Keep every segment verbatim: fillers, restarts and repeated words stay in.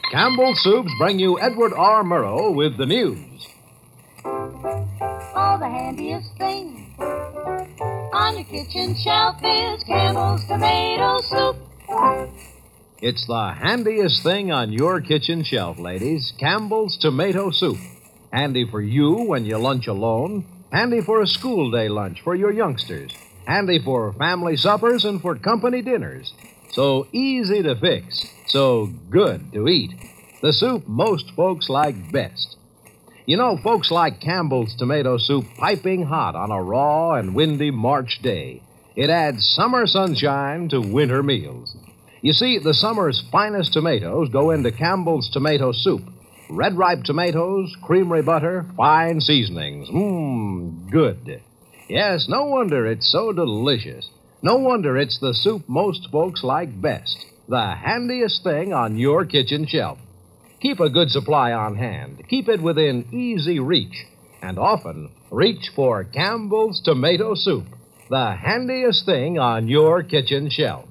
Campbell Soups bring you Edward R. Murrow with the news. Oh, the handiest thing on your kitchen shelf is Campbell's tomato soup. It's the handiest thing on your kitchen shelf, ladies. Campbell's tomato soup. Handy for you when you lunch alone. Handy for a school day lunch for your youngsters. Handy for family suppers and for company dinners. So easy to fix. So good to eat. The soup most folks like best. You know, folks like Campbell's tomato soup piping hot on a raw and windy March day. It adds summer sunshine to winter meals. You see, the summer's finest tomatoes go into Campbell's tomato soup. Red ripe tomatoes, creamery butter, fine seasonings. Mmm, good. Yes, no wonder it's so delicious. No wonder it's the soup most folks like best. The handiest thing on your kitchen shelf. Keep a good supply on hand. Keep it within easy reach. And often, reach for Campbell's tomato soup. The handiest thing on your kitchen shelf.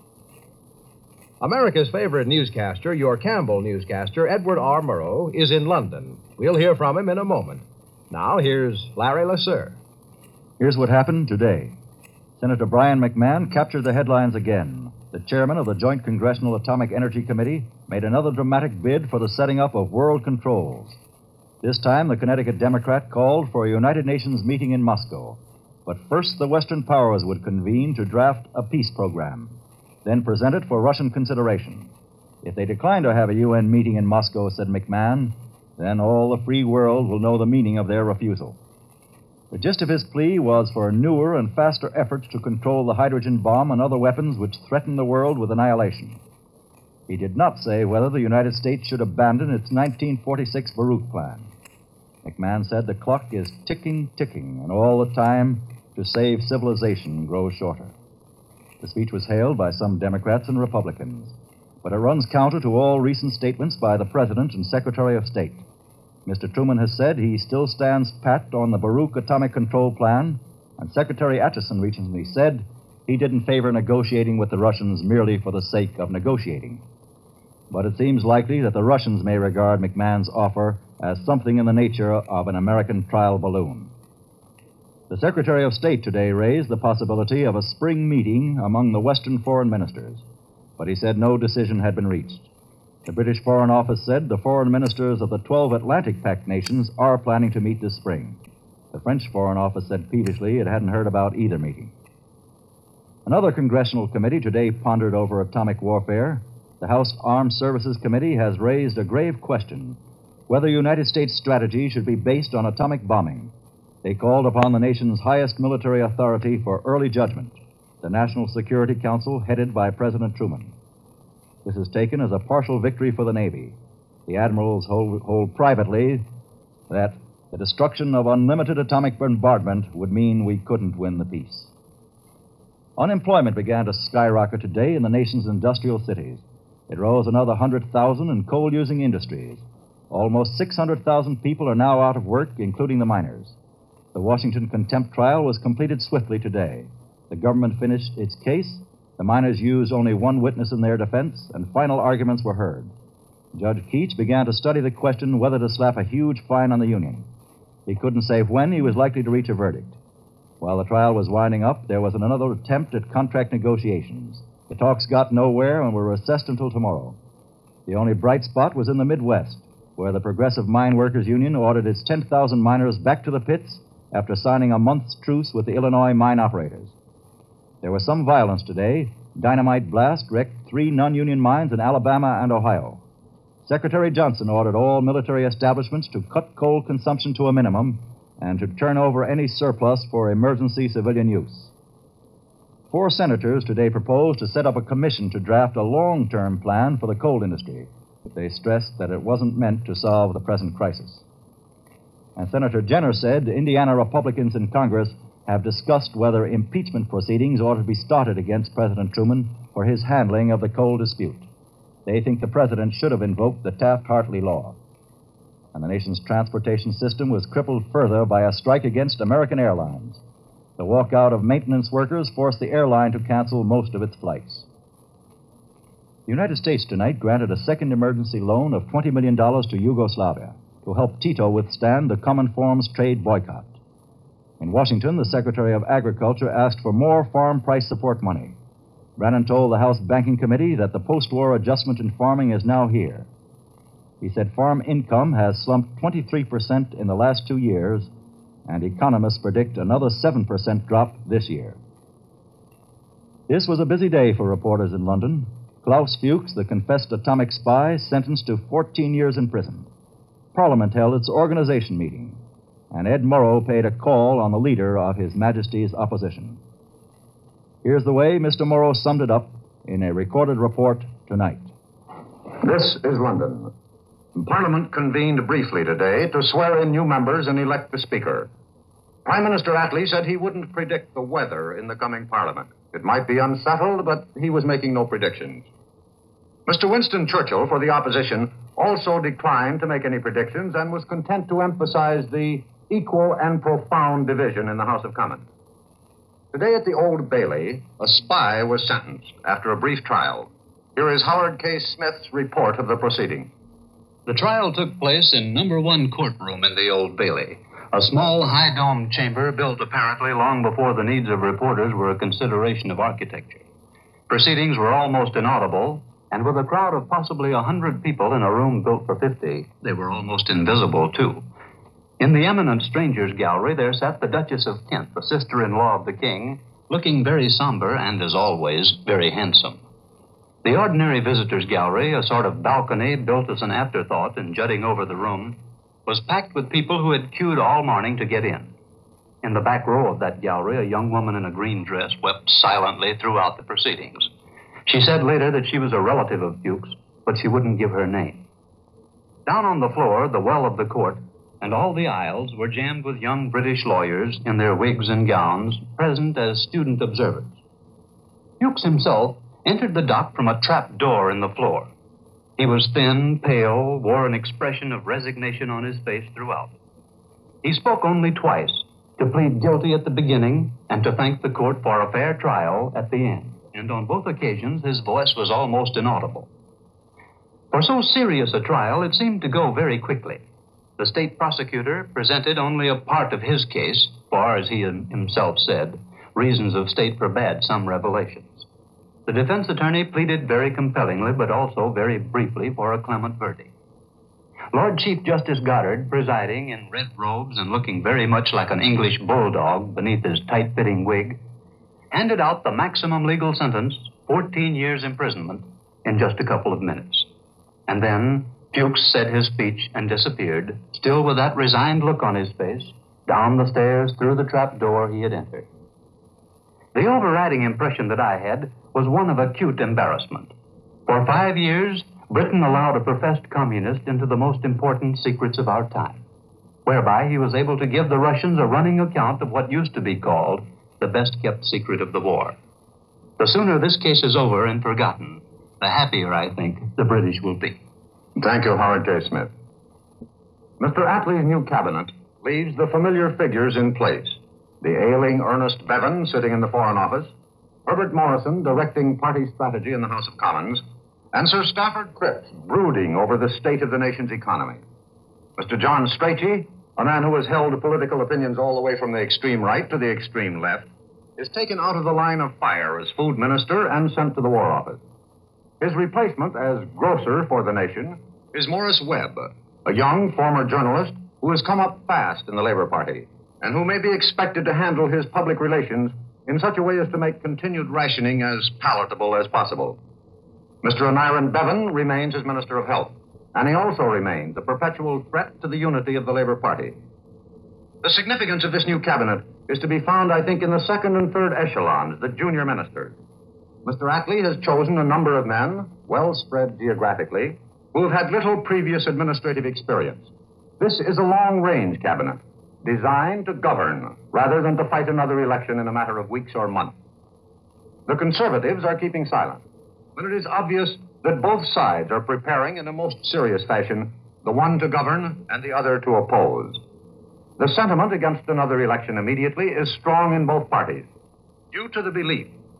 America's favorite newscaster, your Campbell newscaster, Edward R. Murrow, is in London. We'll hear from him in a moment. Now, here's Larry LeSueur. Here's what happened today. Senator Brian McMahon captured the headlines again. The chairman of the Joint Congressional Atomic Energy Committee made another dramatic bid for the setting up of world controls. This time, the Connecticut Democrat called for a United Nations meeting in Moscow. But first, the Western powers would convene to draft a peace program, then present it for Russian consideration. If they decline to have a U N meeting in Moscow, said McMahon, then all the free world will know the meaning of their refusal. The gist of his plea was for newer and faster efforts to control the hydrogen bomb and other weapons which threaten the world with annihilation. He did not say whether the United States should abandon its nineteen forty-six Baruch Plan. McMahon said the clock is ticking, ticking, and all the time to save civilization grows shorter. The speech was hailed by some Democrats and Republicans, but it runs counter to all recent statements by the President and Secretary of State. Mister Truman has said he still stands pat on the Baruch Atomic Control Plan, and Secretary Acheson recently said he didn't favor negotiating with the Russians merely for the sake of negotiating. But it seems likely that the Russians may regard McMahon's offer as something in the nature of an American trial balloon. The Secretary of State today raised the possibility of a spring meeting among the Western foreign ministers, but he said no decision had been reached. The British Foreign Office said the foreign ministers of the twelve Atlantic Pact nations are planning to meet this spring. The French Foreign Office said peevishly it hadn't heard about either meeting. Another congressional committee today pondered over atomic warfare. The House Armed Services Committee has raised a grave question whether United States strategy should be based on atomic bombing. They called upon the nation's highest military authority for early judgment, the National Security Council headed by President Truman. This is taken as a partial victory for the Navy. The admirals hold, hold privately that the destruction of unlimited atomic bombardment would mean we couldn't win the peace. Unemployment began to skyrocket today in the nation's industrial cities. It rose another one hundred thousand in coal-using industries. Almost six hundred thousand people are now out of work, including the miners. The Washington contempt trial was completed swiftly today. The government finished its case. The miners used only one witness in their defense, and final arguments were heard. Judge Keach began to study the question whether to slap a huge fine on the union. He couldn't say when he was likely to reach a verdict. While the trial was winding up, there was another attempt at contract negotiations. The talks got nowhere and were recessed until tomorrow. The only bright spot was in the Midwest, where the Progressive Mine Workers Union ordered its ten thousand miners back to the pits after signing a month's truce with the Illinois mine operators. There was some violence today. Dynamite blast wrecked three non-union mines in Alabama and Ohio. Secretary Johnson ordered all military establishments to cut coal consumption to a minimum and to turn over any surplus for emergency civilian use. Four senators today proposed to set up a commission to draft a long-term plan for the coal industry. They stressed that it wasn't meant to solve the present crisis. And Senator Jenner said Indiana Republicans in Congress have discussed whether impeachment proceedings ought to be started against President Truman for his handling of the coal dispute. They think the president should have invoked the Taft-Hartley law. And the nation's transportation system was crippled further by a strike against American Airlines. The walkout of maintenance workers forced the airline to cancel most of its flights. The United States tonight granted a second emergency loan of twenty million dollars to Yugoslavia to help Tito withstand the Cominform's trade boycott. In Washington, the Secretary of Agriculture asked for more farm price support money. Brannon told the House Banking Committee that the post-war adjustment in farming is now here. He said farm income has slumped twenty-three percent in the last two years, and economists predict another seven percent drop this year. This was a busy day for reporters in London. Klaus Fuchs, the confessed atomic spy, sentenced to fourteen years in prison. Parliament held its organization meeting, and Ed Murrow paid a call on the leader of His Majesty's opposition. Here's the way Mister Murrow summed it up in a recorded report tonight. This is London. Parliament convened briefly today to swear in new members and elect the Speaker. Prime Minister Attlee said he wouldn't predict the weather in the coming Parliament. It might be unsettled, but he was making no predictions. Mister Winston Churchill, for the opposition, also declined to make any predictions and was content to emphasize the equal and profound division in the House of Commons. Today at the Old Bailey, a spy was sentenced after a brief trial. Here is Howard K. Smith's report of the proceeding. The trial took place in number one courtroom in the Old Bailey, a small high-domed chamber built apparently long before the needs of reporters were a consideration of architecture. Proceedings were almost inaudible, and with a crowd of possibly a hundred people in a room built for fifty, they were almost invisible, too. In the eminent strangers' gallery, there sat the Duchess of Kent, the sister-in-law of the king, looking very somber and, as always, very handsome. The ordinary visitors' gallery, a sort of balcony built as an afterthought and jutting over the room, was packed with people who had queued all morning to get in. In the back row of that gallery, a young woman in a green dress wept silently throughout the proceedings. She said later that she was a relative of Fuchs, but she wouldn't give her name. Down on the floor, the well of the court, and all the aisles were jammed with young British lawyers in their wigs and gowns, present as student observers. Fuchs himself entered the dock from a trap door in the floor. He was thin, pale, wore an expression of resignation on his face throughout. He spoke only twice, to plead guilty at the beginning and to thank the court for a fair trial at the end. And on both occasions, his voice was almost inaudible. For so serious a trial, it seemed to go very quickly. The state prosecutor presented only a part of his case, for, as he himself said, reasons of state forbade some revelations. The defense attorney pleaded very compellingly, but also very briefly, for a clement verdict. Lord Chief Justice Goddard, presiding in red robes and looking very much like an English bulldog beneath his tight-fitting wig, handed out the maximum legal sentence, fourteen years imprisonment, in just a couple of minutes. And then Fuchs said his speech and disappeared, still with that resigned look on his face, down the stairs through the trap door he had entered. The overriding impression that I had was one of acute embarrassment. For five years, Britain allowed a professed communist into the most important secrets of our time, whereby he was able to give the Russians a running account of what used to be called the best-kept secret of the war. The sooner this case is over and forgotten, the happier, I think, the British will be. Thank you, Howard K. Smith. Mister Attlee's new cabinet leaves the familiar figures in place. The ailing Ernest Bevin sitting in the Foreign Office, Herbert Morrison directing party strategy in the House of Commons, and Sir Stafford Cripps brooding over the state of the nation's economy. Mister John Strachey, a man who has held political opinions all the way from the extreme right to the extreme left, is taken out of the line of fire as food minister and sent to the War Office. His replacement as grocer for the nation is Morris Webb, a young former journalist who has come up fast in the Labor Party and who may be expected to handle his public relations in such a way as to make continued rationing as palatable as possible. Mister Aneurin Bevan remains as Minister of Health, and he also remains a perpetual threat to the unity of the Labor Party. The significance of this new cabinet is to be found, I think, in the second and third echelons, the junior ministers. Mister Attlee has chosen a number of men, well spread geographically, who have had little previous administrative experience. This is a long-range cabinet, designed to govern rather than to fight another election in a matter of weeks or months. The Conservatives are keeping silent, but it is obvious that both sides are preparing in a most serious fashion, the one to govern and the other to oppose. The sentiment against another election immediately is strong in both parties, due to the belief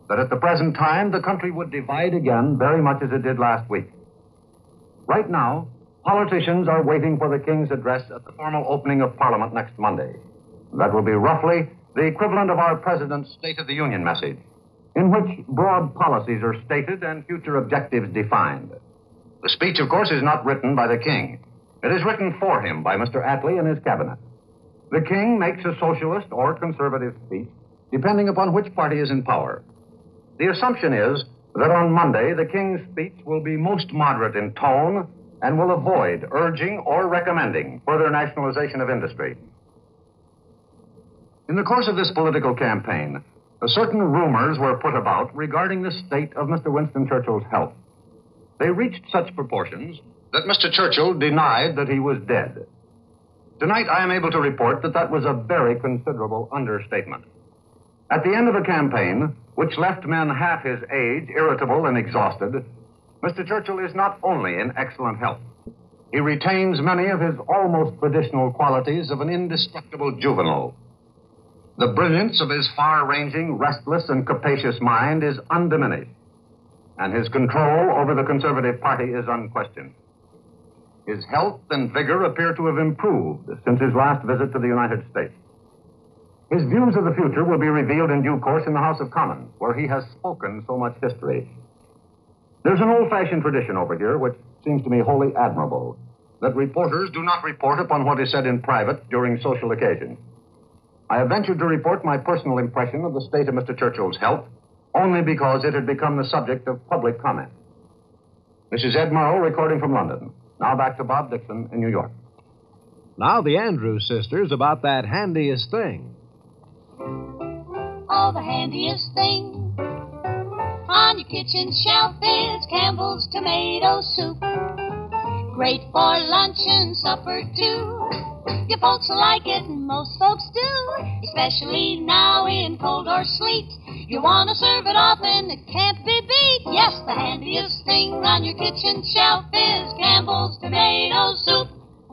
that at the present time the country would divide again very much as it did last week. Right now, politicians are waiting for the King's address at the formal opening of Parliament next Monday. That will be roughly the equivalent of our President's State of the Union message, in which broad policies are stated and future objectives defined. The speech, of course, is not written by the King. It is written for him by Mister Attlee and his cabinet. The King makes a socialist or conservative speech, depending upon which party is in power. The assumption is that on Monday, the King's speech will be most moderate in tone and will avoid urging or recommending further nationalization of industry. In the course of this political campaign, certain rumors were put about regarding the state of Mister Winston Churchill's health. They reached such proportions that Mister Churchill denied that he was dead. Tonight, I am able to report that that was a very considerable understatement. At the end of a campaign, which left men half his age irritable and exhausted, Mister Churchill is not only in excellent health. He retains many of his almost traditional qualities of an indestructible juvenile. The brilliance of his far-ranging, restless, and capacious mind is undiminished, and his control over the Conservative Party is unquestioned. His health and vigor appear to have improved since his last visit to the United States. His views of the future will be revealed in due course in the House of Commons, where he has spoken so much history. There's an old-fashioned tradition over here which seems to me wholly admirable, that reporters do not report upon what is said in private during social occasions. I have ventured to report my personal impression of the state of Mister Churchill's health only because it had become the subject of public comment. This is Ed Murrow recording from London. Now back to Bob Dixon in New York. Now the Andrews sisters about that handiest thing. Oh, the handiest thing on your kitchen shelf is Campbell's tomato soup. Great for lunch and supper, too. You folks like it, and most folks do, especially now in cold or sleet. You want to serve it often, it can't be beat. Yes, the handiest thing on your kitchen shelf is Campbell's tomato soup.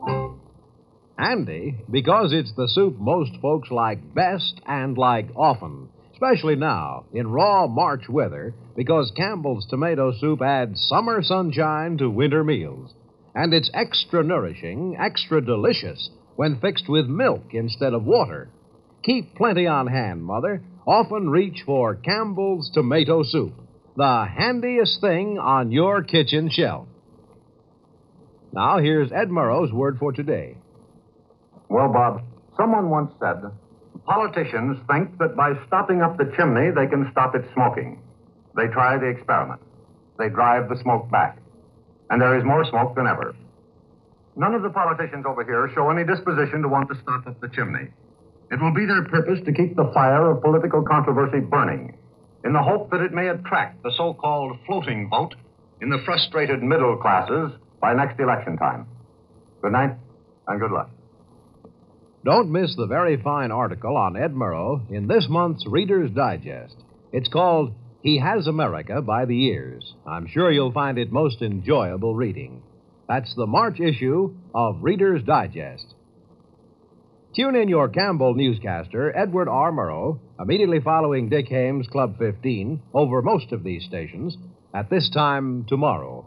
Handy because it's the soup most folks like best and like often, especially now in raw March weather, because Campbell's tomato soup adds summer sunshine to winter meals. And it's extra nourishing, extra delicious when fixed with milk instead of water. Keep plenty on hand, Mother. Often reach for Campbell's tomato soup, the handiest thing on your kitchen shelf. Now, here's Ed Murrow's word for today. Well, Bob, someone once said, politicians think that by stopping up the chimney, they can stop it smoking. They try the experiment. They drive the smoke back. And there is more smoke than ever. None of the politicians over here show any disposition to want to stop up the chimney. It will be their purpose to keep the fire of political controversy burning, in the hope that it may attract the so-called floating vote in the frustrated middle classes by next election time. Good night, and good luck. Don't miss the very fine article on Ed Murrow in this month's Reader's Digest. It's called He Has America by the Ears. I'm sure you'll find it most enjoyable reading. That's the March issue of Reader's Digest. Tune in your Campbell newscaster, Edward R. Murrow, immediately following Dick Hames' Club fifteen, over most of these stations, at this time tomorrow.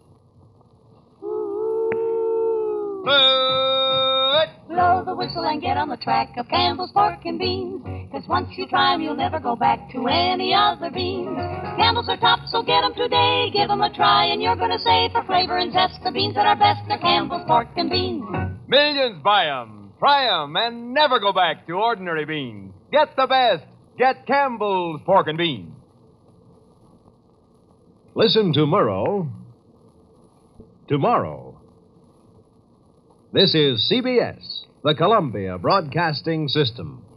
Blow the whistle and get on the track of Campbell's pork and beans. Cause once you try 'em, you'll never go back to any other beans. Campbell's are top, so get 'em today. Give 'em a try, and you're gonna say, for flavor and zest, the beans that are best are Campbell's pork and beans. Millions buy 'em, try 'em, and never go back to ordinary beans. Get the best. Get Campbell's pork and beans. Listen to Murrow tomorrow. This is C B S, the Columbia Broadcasting System.